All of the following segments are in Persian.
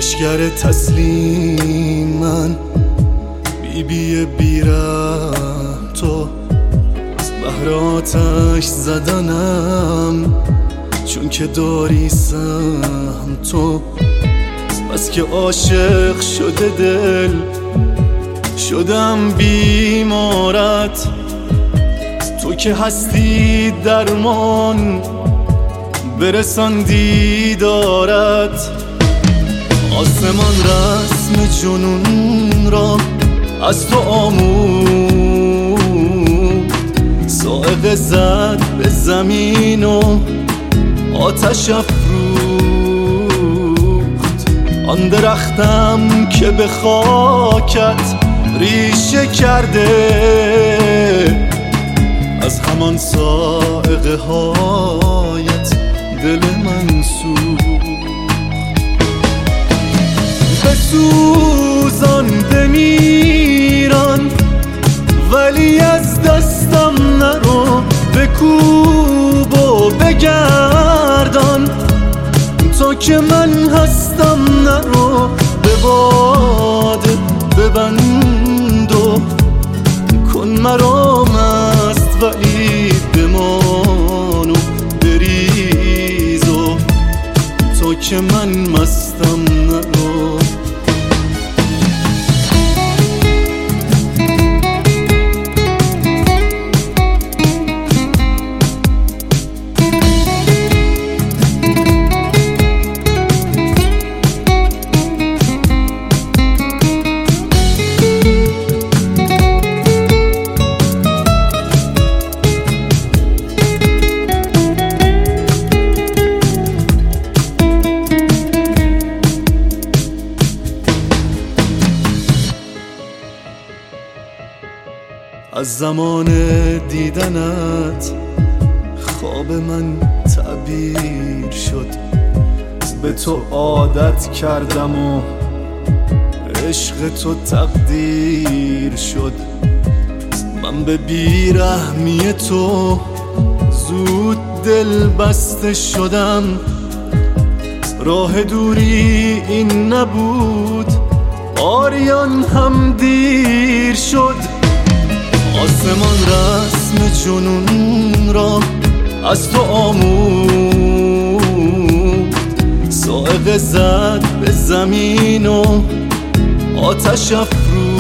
لشگر تسلیم من، بی بیرحم تو، از بحر آتش زدنم چون که داری سهم تو. بس که عاشق شده دل شدم بیمارت، تو که هستی درمان برسان دیدارت. آسمان رسم جنون را از تو آمود، صاعقه زد به زمین و آتش افروخت. آن درختم که به خاکت ریشه کرده، از همان صاعقه هایت دل من سوخت. بسوزان بمیران ولی از دستم نرو، بکوب و بگردان تا که من هستم نرو. به باد ببند و کن مرا مست ولی بمان و بریز و تا که من مستم نرو. از زمان دیدنت خواب من تعبیر شد، به تو عادت کردم و عشق تو تقدیر شد. من به بیرحمی تو زود دل بسته شدم، راه دوری این نبود آریان هم دیر شد. آسمان رسم جنون را از تو آمود، صاعقه زد به زمین و آتش افروخت.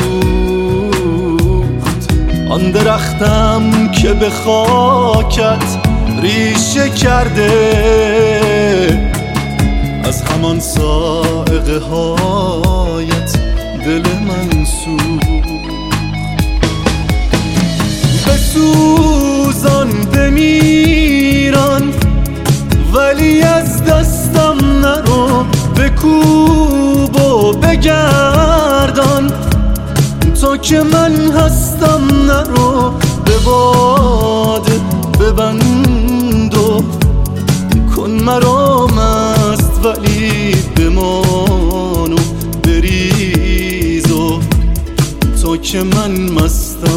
آن درختم که به خاکت ریشه کرده، از همان صاعقه هایت دل من سوخت. بسوزان بمیران ولی از دستم نرو، بکوب و بگردان تا که من هستم نرو. به باد ببند و کن مرا مست ولی بمان و بریز و تا که من مستم